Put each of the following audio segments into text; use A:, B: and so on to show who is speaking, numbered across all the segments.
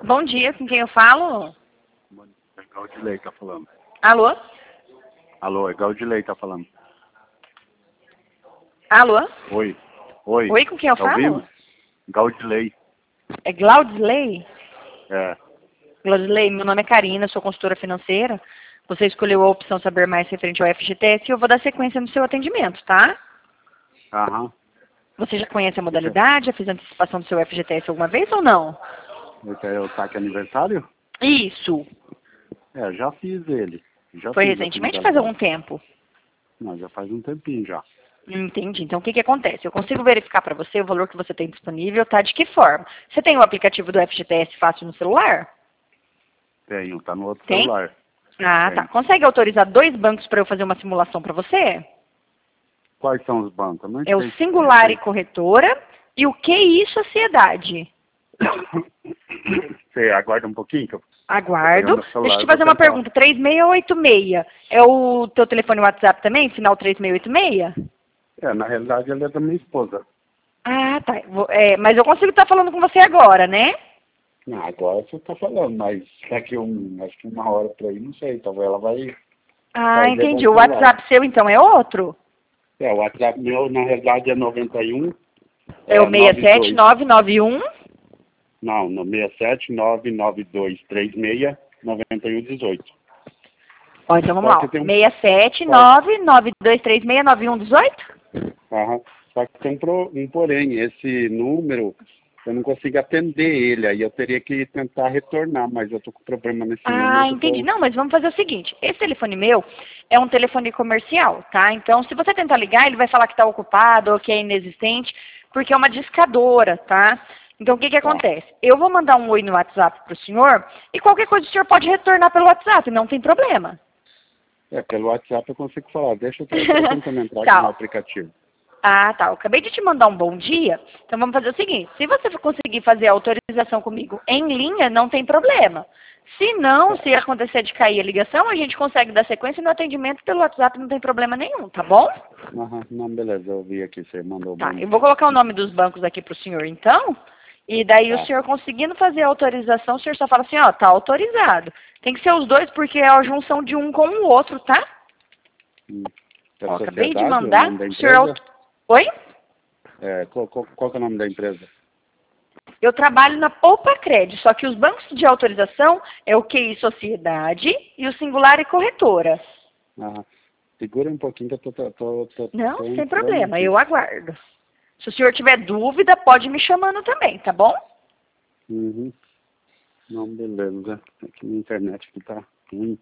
A: Bom dia, com quem eu falo?
B: É Gaudilei tá falando.
A: Alô?
B: Alô, é Gaudilei tá falando.
A: Alô?
B: Oi. Oi.
A: Oi, com quem eu
B: Tá
A: falo?
B: ouvindo? Gaudilei.
A: É Glaudilei?
B: É.
A: Glaudilei, meu nome é Karina, sou consultora financeira. Você escolheu a opção saber mais referente ao FGTS e eu vou dar sequência no seu atendimento, tá?
B: Aham.
A: Você já conhece a modalidade? Já fez antecipação do seu FGTS alguma vez ou não?
B: Esse é o saque aniversário?
A: Isso.
B: É, já fiz ele. Já
A: Foi
B: fiz essa
A: recentemente ou faz
B: modalidade.
A: algum tempo?
B: Não, já faz um tempinho já.
A: Entendi. Então, o que acontece? Eu consigo verificar para você o valor que você tem disponível, tá? De que forma? Você tem o aplicativo do FGTS fácil no celular?
B: Tenho, tá no outro
A: Tem?
B: celular.
A: Ah, tá.
B: Tem.
A: Consegue autorizar 2 bancos para eu fazer uma simulação para você?
B: Quais são os bancos? Eu não
A: É o
B: sei.
A: Singular e Corretora e o QI Sociedade.
B: Você aguarda um pouquinho que eu vou pegar
A: Aguardo.
B: meu celular
A: Deixa eu
B: e
A: te
B: vou
A: fazer uma
B: tentar.
A: pergunta. 3686 é o teu telefone WhatsApp também? Final 3686?
B: É, na realidade ele é da minha esposa.
A: Ah, tá. Mas eu consigo estar falando com você agora, né?
B: Não, agora você tá falando, mas daqui acho que 1 hora por aí, não sei, talvez ela vai
A: Ah,
B: levar
A: entendi.
B: o
A: O
B: celular.
A: WhatsApp seu, então, é outro?
B: É, o WhatsApp meu, na realidade, é 91,
A: É o
B: 92,
A: 67991.
B: não, no 6799236 9118.
A: Ó, então vamos
B: Só
A: lá.
B: que
A: Ó.
B: tem um, só,
A: 67992369118?
B: aham, só que tem um porém, esse número, eu não consigo atender ele, aí eu teria que tentar retornar, mas eu tô com problema nesse número
A: Ah,
B: que eu
A: entendi.
B: tô...
A: Não, mas vamos fazer o seguinte. Esse telefone meu é um telefone comercial, tá? Então, se você tentar ligar, ele vai falar que está ocupado ou que é inexistente, porque é uma discadora, tá? Então, o que
B: Tá.
A: acontece? Eu vou mandar um oi no WhatsApp para o senhor e qualquer coisa o senhor pode retornar pelo WhatsApp, não tem problema.
B: É, pelo WhatsApp eu consigo falar, deixa eu tô tentando entrar aqui no
A: Tá.
B: aplicativo.
A: Ah, tá. Eu acabei de te mandar um bom dia. Então vamos fazer o seguinte: se você conseguir fazer a autorização comigo em linha, não tem problema. Se não,
B: Tá.
A: se acontecer de cair a ligação, a gente consegue dar sequência no atendimento pelo WhatsApp, não tem problema nenhum, tá bom?
B: Aham, não, beleza, eu vi aqui, você mandou
A: Tá.
B: bom
A: Eu vou
B: dia.
A: colocar o nome dos bancos aqui para o senhor, então. E daí o
B: Tá.
A: senhor conseguindo fazer a autorização, o senhor só fala assim, ó, tá autorizado. Tem que ser os dois, porque é a junção de um com o outro, tá?
B: Hum. É
A: Ó, acabei de
B: sociedade, é o
A: mandar.
B: nome da
A: O senhor...
B: empresa?
A: Oi?
B: É, qual que é o nome da empresa?
A: Eu trabalho na Poupa Cred, só que os bancos de autorização é o QI Sociedade e o Singular e Corretora.
B: Aham. Segura um pouquinho que eu
A: Não,
B: tô
A: sem
B: entrando
A: problema,
B: aqui.
A: eu aguardo. Se o senhor tiver dúvida, pode me chamando também, tá bom?
B: Uhum. Não, beleza. Aqui na internet que tá ruim.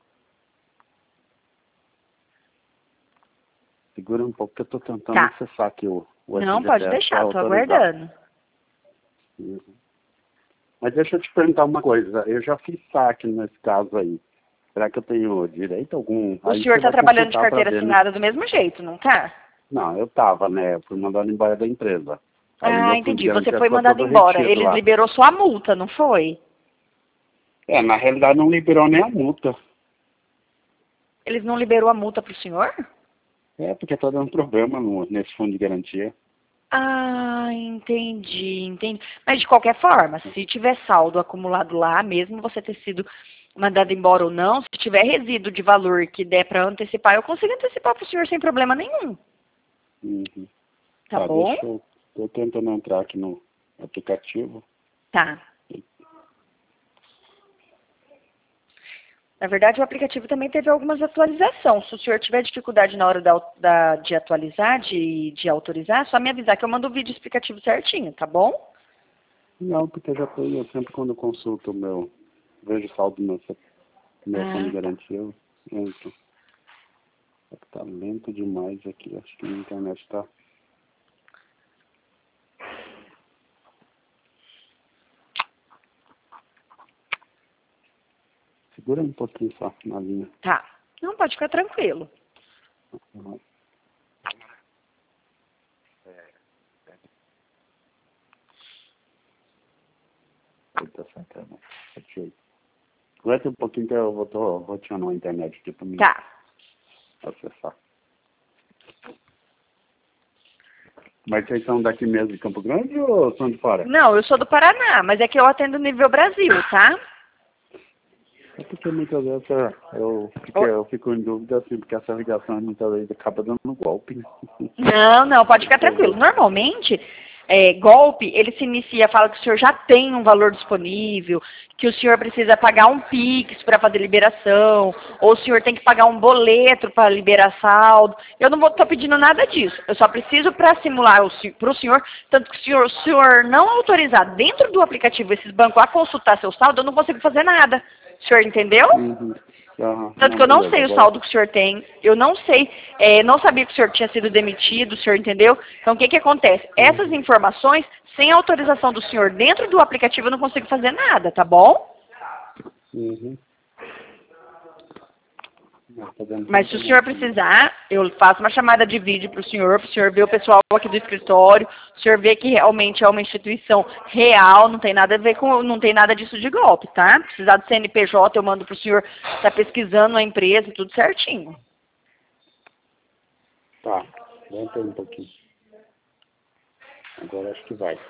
B: Segura um pouco que eu tô tentando
A: Tá.
B: acessar aqui o
A: Não, pode
B: FGTS para
A: deixar, tô
B: autorizar.
A: aguardando.
B: Uhum. Mas deixa eu te perguntar uma coisa. Eu já fiz saque nesse caso aí. Será que eu tenho direito a algum?
A: O
B: Aí
A: senhor
B: você
A: está
B: vai
A: trabalhando de
B: consultar para
A: carteira
B: ver, né?
A: assinada do mesmo jeito, não tá?
B: Não, eu tava, né? Eu fui mandado embora da empresa. Aí
A: Ah,
B: meu fundo de
A: entendi. Você
B: garantia
A: foi
B: ficou
A: mandado
B: todo
A: embora.
B: retido
A: Eles
B: lá.
A: liberou só a multa, não foi?
B: É, na realidade não liberou nem a multa.
A: Eles não liberou a multa pro senhor?
B: É, porque tá dando problema nesse fundo de garantia.
A: Ah, entendi. Mas de qualquer forma, se tiver saldo acumulado lá, mesmo você ter sido mandado embora ou não, se tiver resíduo de valor que der para antecipar, eu consigo antecipar para o senhor sem problema nenhum.
B: Uhum.
A: Tá
B: Tá,
A: bom?
B: deixa eu... Tô tentando entrar aqui no aplicativo.
A: Tá. Na verdade, o aplicativo também teve algumas atualizações. Se o senhor tiver dificuldade na hora de atualizar, de autorizar, é só me avisar que eu mando o vídeo explicativo certinho, tá bom?
B: Não, porque eu sempre quando eu consulto vejo saldo no meu fundo de
A: Ah, tá.
B: garantia, eu entro. Só que tá lento demais aqui, acho que a internet tá... Segura um pouquinho só na linha.
A: Tá. Não, pode ficar tranquilo.
B: Uhum. Eita, sacanagem. Achei. Aguenta um pouquinho que eu vou tirando a internet aqui pra mim
A: Tá.
B: acessar. Mas vocês são daqui mesmo de Campo Grande ou são de fora?
A: Não, eu sou do Paraná, mas é que eu atendo nível Brasil, tá?
B: É porque muitas vezes eu fico em dúvida, assim, porque essa ligação muitas vezes acaba dando golpe, né?
A: Não, pode ficar tranquilo. Normalmente, golpe, ele se inicia, fala que o senhor já tem um valor disponível, que o senhor precisa pagar um Pix para fazer liberação, ou o senhor tem que pagar um boleto para liberar saldo. Eu não estou pedindo nada disso. Eu só preciso para simular para o senhor, tanto que se o senhor não autorizar dentro do aplicativo esses bancos a consultar seu saldo, eu não consigo fazer nada. O senhor entendeu?
B: Uhum.
A: Tanto que eu não sei o saldo que o senhor tem, eu não sei, não sabia que o senhor tinha sido demitido, o senhor entendeu? Então o que acontece? Essas informações, sem autorização do senhor dentro do aplicativo, eu não consigo fazer nada, tá bom?
B: Uhum.
A: Mas se o senhor precisar, eu faço uma chamada de vídeo para o senhor ver o pessoal aqui do escritório, o senhor ver que realmente é uma instituição real, não tem nada a ver com, não tem nada disso de golpe, tá? Precisar do CNPJ, eu mando para o senhor estar pesquisando a empresa, tudo certinho.
B: Tá, aguenta um pouquinho. Agora acho que vai.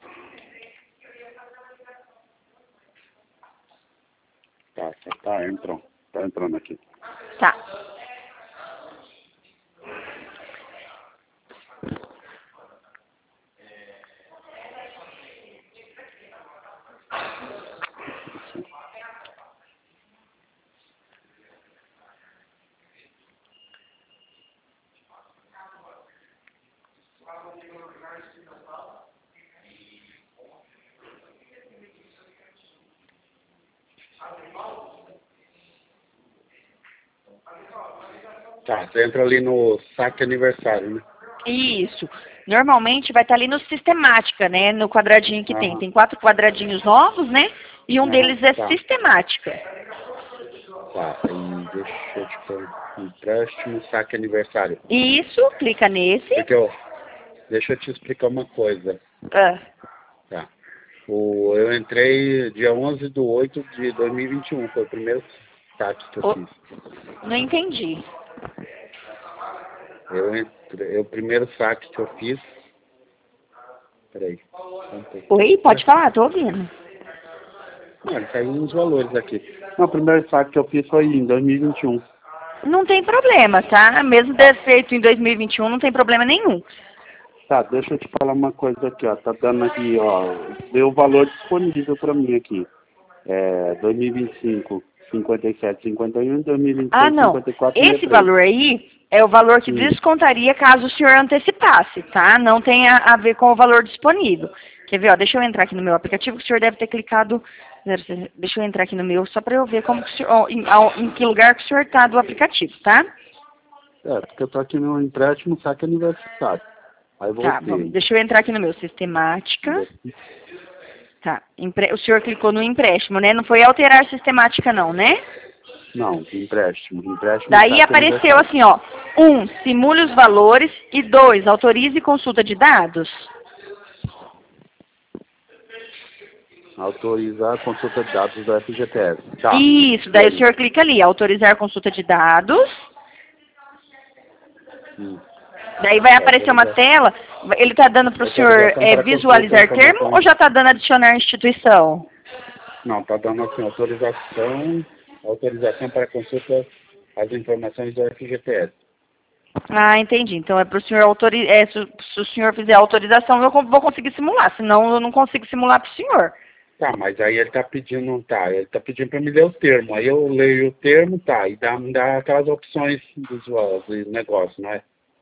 B: Tá entrando aqui.
A: Tá.
B: Tá, você entra ali no saque aniversário, né?
A: Isso. Normalmente vai estar ali no sistemática, né? No quadradinho que tem. Tem 4 quadradinhos novos, né? E um deles é sistemática.
B: Tá, aí deixa eu te pôr empréstimo, saque aniversário.
A: Isso, clica nesse.
B: Deixa eu te explicar uma coisa.
A: Ah.
B: Tá. Eu entrei dia 11/8/2021, foi o primeiro saque que eu fiz.
A: Não entendi.
B: O primeiro saque que eu fiz... Peraí.
A: Oi, pode falar, tô ouvindo.
B: Não, caiu uns valores aqui. Não, o primeiro saque que eu fiz foi em 2021.
A: Não tem problema, tá? Mesmo ter feito em 2021, não tem problema nenhum.
B: Tá, deixa eu te falar uma coisa aqui, ó. Tá dando aqui, ó. Deu o valor disponível pra mim aqui. 2025, 57,51, 2026,
A: Ah, não.
B: 54,
A: Esse
B: 63.
A: valor aí é o valor que descontaria caso o senhor antecipasse, tá? Não tem a ver com o valor disponível. Quer ver, ó? Deixa eu entrar aqui no meu aplicativo, que o senhor deve ter clicado... Deixa eu entrar aqui no meu, só para eu ver como que o senhor, em que lugar que o senhor está do aplicativo, tá?
B: Porque eu tô aqui no empréstimo, saque aniversário. Aí eu
A: Tá, bom. Deixa eu entrar aqui no meu sistemática. Tá, o senhor clicou no empréstimo, né? Não foi alterar sistemática não, né?
B: Não, empréstimo.
A: Daí apareceu assim, ó. 1, simule os valores. E 2, autorize consulta de dados.
B: Autorizar a consulta de dados do FGTS. Tá.
A: Isso, daí o senhor clica ali, autorizar a consulta de dados. Daí vai aparecer uma tela, ele está dando para o senhor visualizar termo ou já está dando adicionar instituição?
B: Não, está dando assim, autorização para consulta as informações do FGTS.
A: Ah, entendi. Então é para o senhor se o senhor fizer a autorização, eu vou conseguir simular, senão eu não consigo simular para o senhor.
B: Tá, mas aí ele tá pedindo para me ler o termo. Aí eu leio o termo, tá, e me dá aquelas opções do negócio, não é?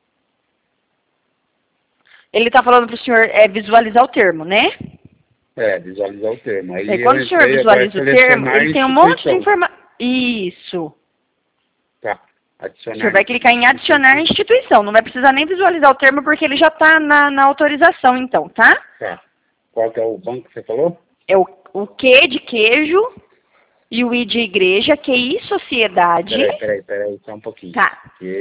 A: Ele está falando para o senhor visualizar o termo, né?
B: Visualizar o termo. Aí
A: quando o senhor visualiza o termo, ele tem um monte de informação. Isso.
B: Tá, adicionar.
A: O senhor vai clicar em adicionar instituição. Não vai precisar nem visualizar o termo, porque ele já está na autorização, então, tá?
B: Tá. Qual que é o banco que você falou?
A: É o Q de queijo e o I de igreja, QI sociedade.
B: Peraí, só um pouquinho.
A: Tá.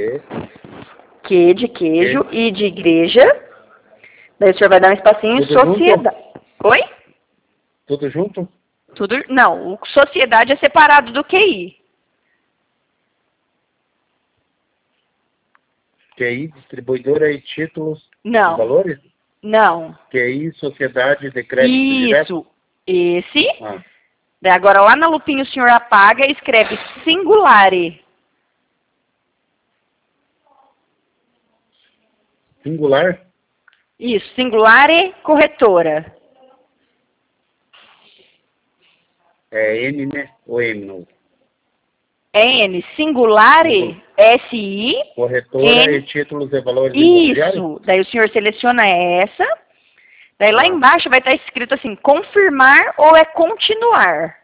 A: Q de queijo, I de igreja. Daí o senhor vai dar um espacinho em sociedade. Oi?
B: Tudo junto?
A: Não, o sociedade é separado do QI.
B: QI, distribuidora e títulos.
A: Não.
B: Valores?
A: Não.
B: QI, Sociedade de Crédito Direto?
A: Isso. Esse.
B: Ah.
A: Daí agora lá na lupinha o senhor apaga e escreve Singulare.
B: Singular?
A: Isso, Singulare Corretora.
B: É N, né? Ou M? Não.
A: É N, Singulare, S-I.
B: Corretora
A: N.
B: e títulos e valores imobiliários?
A: Isso. Daí o senhor seleciona essa. Daí lá
B: Ah.
A: embaixo vai estar escrito assim, confirmar ou é continuar.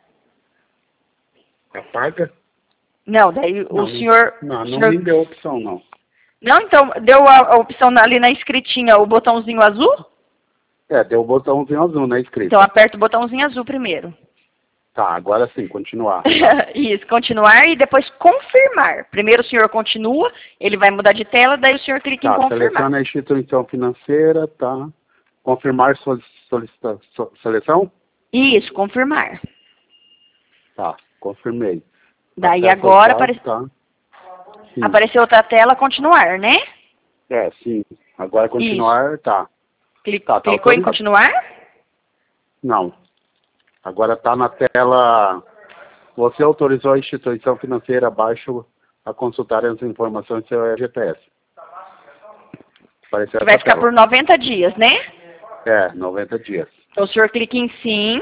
B: Apaga?
A: Não, daí
B: Não,
A: o senhor...
B: Não,
A: o
B: não
A: senhor...
B: me deu opção, não.
A: Não, então, deu a opção ali na escritinha, o botãozinho azul?
B: É, deu o botãozinho azul na escrita.
A: Então aperta o botãozinho azul primeiro.
B: Tá, agora sim, continuar.
A: Isso, continuar e depois confirmar. Primeiro o senhor continua, ele vai mudar de tela, daí o senhor clica em
B: Tá,
A: confirmar.
B: seleciona a instituição financeira, tá. Confirmar seleção?
A: Isso, confirmar.
B: Tá, confirmei.
A: Daí
B: Acesso
A: agora
B: aos dados, tá. Sim.
A: apareceu outra tela, continuar, né?
B: É, sim. Agora continuar, tá. Tá
A: Clicou em
B: autorizado.
A: continuar?
B: Não. Agora tá na tela. Você autorizou a instituição financeira abaixo a consultar as informações do seu FGTS. Apareceu
A: Que vai
B: essa
A: ficar
B: tela.
A: por 90 dias, né?
B: É, 90 dias.
A: Então o senhor clica em sim.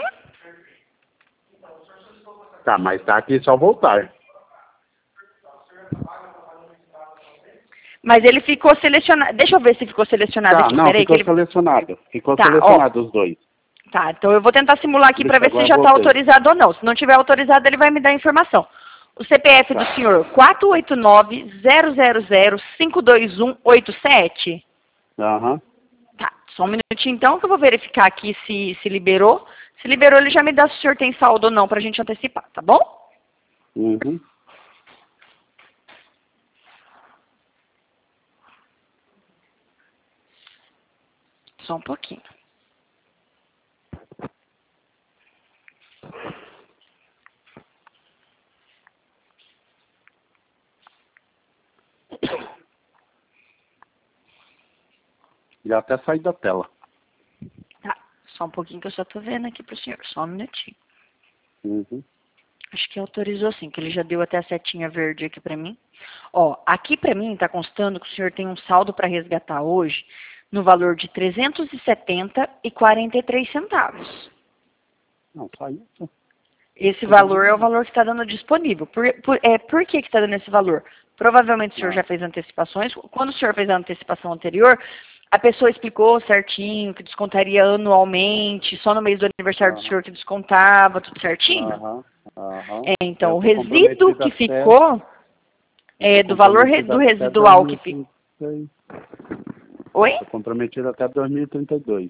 B: Tá, mas tá aqui só voltar.
A: Mas ele ficou selecionado. Deixa eu ver se ficou selecionado
B: Tá,
A: aqui.
B: não,
A: Peraí,
B: ficou
A: que ele...
B: selecionado. Ficou
A: Tá,
B: selecionado os dois.
A: Tá, então eu vou tentar simular aqui para ver se
B: Agora
A: já está
B: voltei.
A: autorizado ou não. Se não tiver autorizado, ele vai me dar a informação. O CPF do senhor, 489-000-52187.
B: Aham.
A: Tá, só um minutinho então que eu vou verificar aqui se liberou. Se liberou, ele já me dá se o senhor tem saldo ou não para a gente antecipar, tá bom?
B: Uhum.
A: Só um pouquinho.
B: Já até saí da tela.
A: Tá, só um pouquinho que eu só tô vendo aqui pro senhor. Só um minutinho.
B: Uhum.
A: Acho que autorizou sim, que ele já deu até a setinha verde aqui pra mim. Ó, aqui pra mim tá constando que o senhor tem um saldo para resgatar hoje no valor de 370,43 centavos.
B: Não, saiu.
A: Esse valor é o valor que está dando disponível. Por que está dando esse valor? Provavelmente o senhor já fez antecipações. Quando o senhor fez a antecipação anterior, a pessoa explicou certinho que descontaria anualmente, só no mês do aniversário do senhor que descontava, tudo certinho.
B: Aham.
A: Então, o
B: Eu tô
A: resíduo
B: comprometido
A: que
B: até-
A: ficou do valor do residual que ficou. Oi?
B: Estou comprometido até 2032.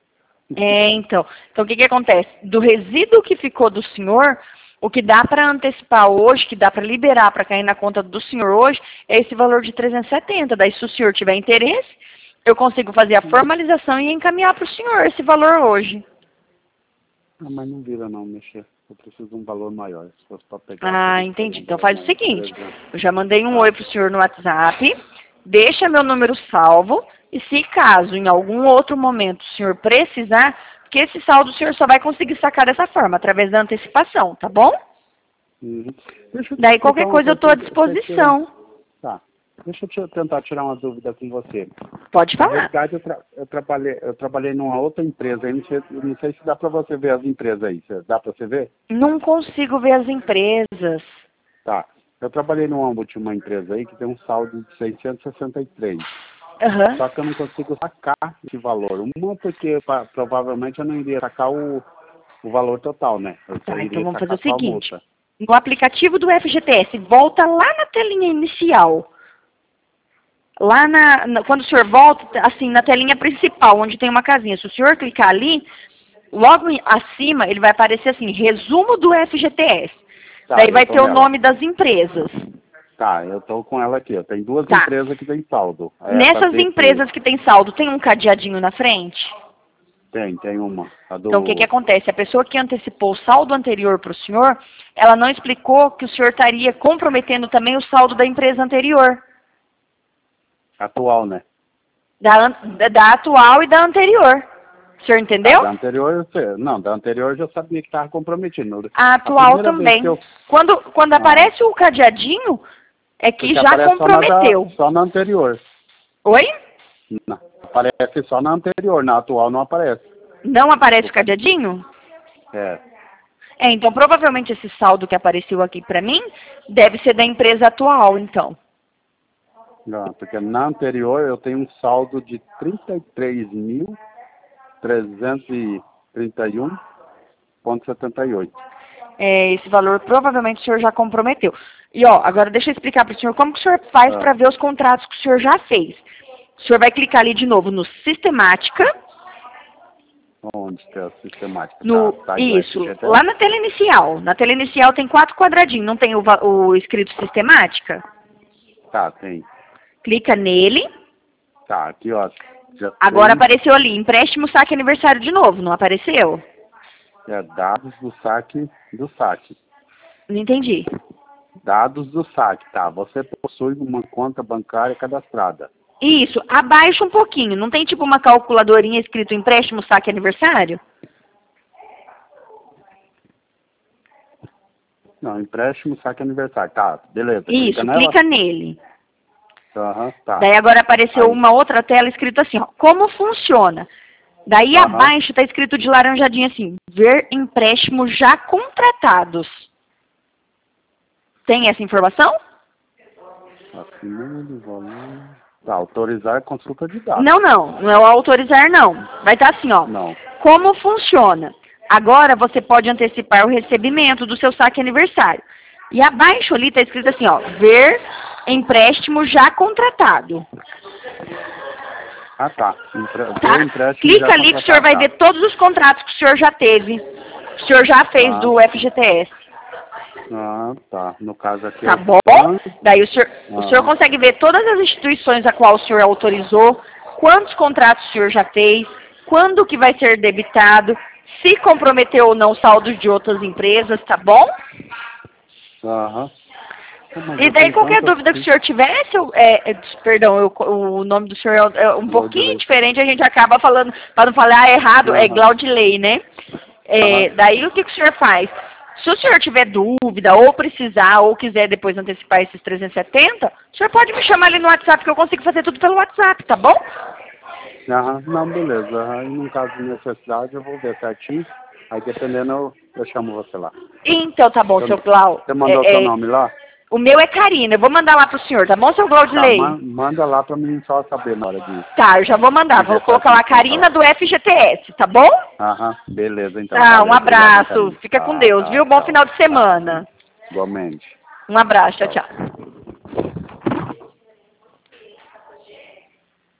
A: Então o que acontece? Do resíduo que ficou do senhor, o que dá para antecipar hoje, que dá para liberar para cair na conta do senhor hoje, é esse valor de 370. Daí, se o senhor tiver interesse, eu consigo fazer a formalização e encaminhar para o senhor esse valor hoje.
B: Ah, mas não vira não, mexer. Eu preciso de um valor maior, se fosse para pegar.
A: Ah, entendi. Então faz o seguinte, eu já mandei um oi para o senhor no WhatsApp, deixa meu número salvo, e se caso em algum outro momento o senhor precisar, porque esse saldo o senhor só vai conseguir sacar dessa forma, através da antecipação, tá bom?
B: Uhum. Deixa eu te
A: Daí
B: explicar
A: qualquer
B: uma
A: coisa eu estou à
B: coisa.
A: disposição.
B: Tá. Deixa eu tentar tirar uma dúvida com você.
A: Pode
B: Na
A: falar.
B: verdade, eu trabalhei numa outra empresa. Aí não sei se dá para você ver as empresas aí. Dá para você ver?
A: Não consigo ver as empresas.
B: Tá. Eu trabalhei numa última empresa aí que tem um saldo de 663.
A: Aham.
B: Só que eu não consigo sacar esse valor. Uma porque provavelmente eu não iria sacar o valor total, né? Eu só
A: Tá,
B: iria
A: então vamos
B: sacar
A: fazer o
B: só a
A: seguinte.
B: multa.
A: No aplicativo do FGTS, volta lá na telinha inicial. Lá quando o senhor volta, assim, na telinha principal, onde tem uma casinha. Se o senhor clicar ali, logo acima, ele vai aparecer assim, resumo do FGTS.
B: Tá,
A: Daí
B: eu
A: vai
B: tô
A: ter o
B: nela.
A: nome das empresas.
B: Tá, eu tô com ela aqui. Eu tenho duas
A: Tá.
B: empresas que tem saldo. É
A: Nessas
B: ADP.
A: empresas que tem saldo, tem um cadeadinho na frente?
B: Tem uma. A do...
A: Então, o que acontece? A pessoa que antecipou o saldo anterior para o senhor, ela não explicou que o senhor estaria comprometendo também o saldo da empresa anterior.
B: Atual, né?
A: Da atual e da anterior. O senhor entendeu?
B: Da anterior, não, da anterior eu já sabia que estava comprometido.
A: A atual também. Quando aparece o cadeadinho, é que já comprometeu.
B: Só na anterior.
A: Oi?
B: Não, aparece só na anterior, na atual não aparece.
A: Não aparece o cadeadinho? Então provavelmente esse saldo que apareceu aqui para mim deve ser da empresa atual, então.
B: Não, porque na anterior eu tenho um saldo de 33.331,78.
A: Esse valor provavelmente o senhor já comprometeu. E ó, agora deixa eu explicar para o senhor como que o senhor faz para ver os contratos que o senhor já fez. O senhor vai clicar ali de novo no Sistemática.
B: Onde que é a sistemática?
A: Isso, lá na tela inicial. Na tela inicial tem 4 quadradinhos, não tem o escrito Sistemática?
B: Tá, tem.
A: Clica nele.
B: Tá, aqui ó.
A: Agora apareceu ali, empréstimo, saque, aniversário de novo, não apareceu?
B: Dados do saque do saque.
A: Não entendi.
B: Dados do saque, tá. Você possui uma conta bancária cadastrada.
A: Isso, abaixo um pouquinho. Não tem tipo uma calculadorinha escrito empréstimo, saque, aniversário?
B: Não, empréstimo, saque, aniversário. Tá, beleza.
A: Isso, clica nele.
B: Tá.
A: Daí agora apareceu uma outra tela escrito assim, ó, como funciona? Daí abaixo está escrito de laranjadinha assim, ver empréstimos já contratados. Tem essa informação?
B: Tá, autorizar a consulta de dados.
A: Não é o autorizar não. Vai estar assim, ó.
B: Não.
A: Como funciona? Agora você pode antecipar o recebimento do seu saque aniversário. E abaixo ali está escrito assim, ó, ver empréstimo já contratado.
B: Ah, tá.
A: Clica ali que o senhor vai ver todos os contratos que o senhor já teve. O senhor já fez do FGTS.
B: Ah, tá. No caso aqui...
A: Tá bom? Daí o senhor consegue ver todas as instituições a qual o senhor autorizou, quantos contratos o senhor já fez, quando que vai ser debitado, se comprometeu ou não saldos de outras empresas, tá bom? E daí qualquer dúvida que o senhor tivesse, perdão, o nome do senhor é um pouquinho diferente, a gente acaba falando, para não falar errado, é Glaudilei, né? Daí o que o senhor faz? Se o senhor tiver dúvida, ou precisar, ou quiser depois antecipar esses 370, o senhor pode me chamar ali no WhatsApp, que eu consigo fazer tudo pelo WhatsApp, tá bom?
B: Não, beleza. Aí, no caso de necessidade, eu vou ver certinho. Aí, dependendo, eu chamo você lá.
A: Então, tá bom, seu Clau.
B: Você mandou seu nome lá?
A: O meu é Karina, eu vou mandar lá pro senhor, tá bom, seu Glaudilei?
B: Tá, manda lá pra mim só saber na hora disso.
A: Tá, eu já vou mandar, vou colocar lá Karina do FGTS, tá bom?
B: Beleza, então.
A: Um abraço, fica com Deus, viu? Bom final de semana.
B: Igualmente.
A: Um abraço, tchau, tchau.